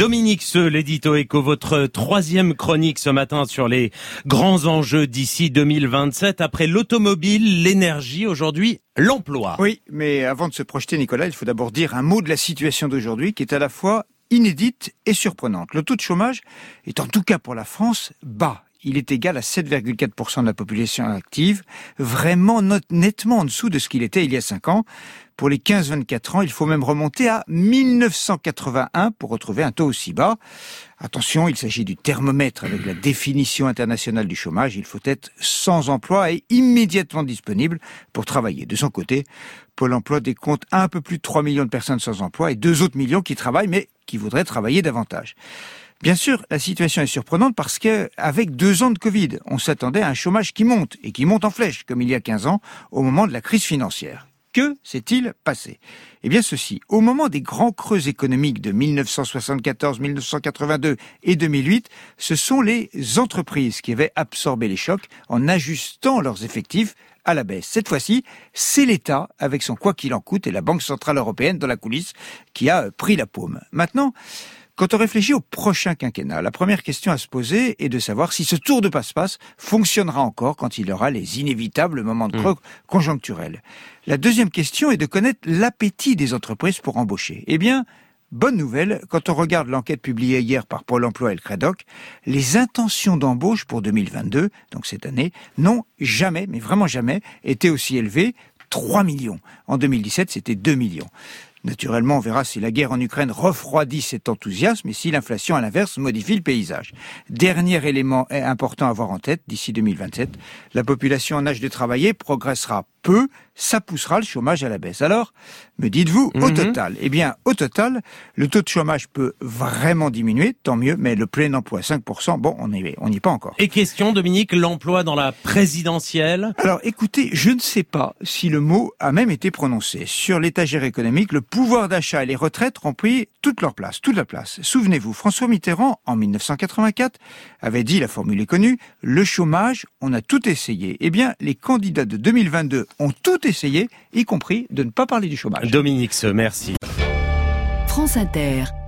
Dominique Seux, l'édito Éco, votre troisième chronique ce matin sur les grands enjeux d'ici 2027. Après l'automobile, l'énergie, aujourd'hui, l'emploi. Oui, mais avant de se projeter, Nicolas, il faut d'abord dire un mot de la situation d'aujourd'hui qui est à la fois inédite et surprenante. Le taux de chômage est en tout cas pour la France bas. Il est égal à 7,4% de la population active, vraiment nettement en dessous de ce qu'il était il y a 5 ans. Pour les 15-24 ans, il faut même remonter à 1981 pour retrouver un taux aussi bas. Attention, il s'agit du thermomètre avec la définition internationale du chômage. Il faut être sans emploi et immédiatement disponible pour travailler. De son côté, Pôle emploi décompte un peu plus de 3 millions de personnes sans emploi et 2 autres millions qui travaillent mais qui voudraient travailler davantage. Bien sûr, la situation est surprenante parce que, avec 2 ans de Covid, on s'attendait à un chômage qui monte, et qui monte en flèche, comme il y a 15 ans, au moment de la crise financière. Que s'est-il passé ? Eh bien ceci, au moment des grands creux économiques de 1974, 1982 et 2008, ce sont les entreprises qui avaient absorbé les chocs en ajustant leurs effectifs à la baisse. Cette fois-ci, c'est l'État, avec son quoi qu'il en coûte, et la Banque Centrale Européenne dans la coulisse, qui a pris la paume. Maintenant, quand on réfléchit au prochain quinquennat, la première question à se poser est de savoir si ce tour de passe-passe fonctionnera encore quand il y aura les inévitables moments de creux conjoncturels. La deuxième question est de connaître l'appétit des entreprises pour embaucher. Eh bien, bonne nouvelle, quand on regarde l'enquête publiée hier par Pôle emploi et le Crédoc, les intentions d'embauche pour 2022, donc cette année, n'ont jamais, mais vraiment jamais, été aussi élevées. 3 millions. En 2017, c'était 2 millions. Naturellement, on verra si la guerre en Ukraine refroidit cet enthousiasme et si l'inflation, à l'inverse, modifie le paysage. Dernier élément important à avoir en tête, d'ici 2027, la population en âge de travailler progressera peu, ça poussera le chômage à la baisse. Alors, me dites-vous, au total, eh bien, au total, le taux de chômage peut vraiment diminuer, tant mieux, mais le plein emploi, 5%, bon, on n'y est pas encore. Et question, Dominique, l'emploi dans la présidentielle ? Alors, écoutez, je ne sais pas si le mot a même été prononcé. Sur l'étagère économique, le pouvoir d'achat et les retraites ont pris toute leur place, toute la place. Souvenez-vous, François Mitterrand, en 1984, avait dit, la formule est connue, le chômage, on a tout essayé. Eh bien, les candidats de 2022 ont tout essayé, y compris de ne pas parler du chômage. Dominique Seux, merci. France Inter.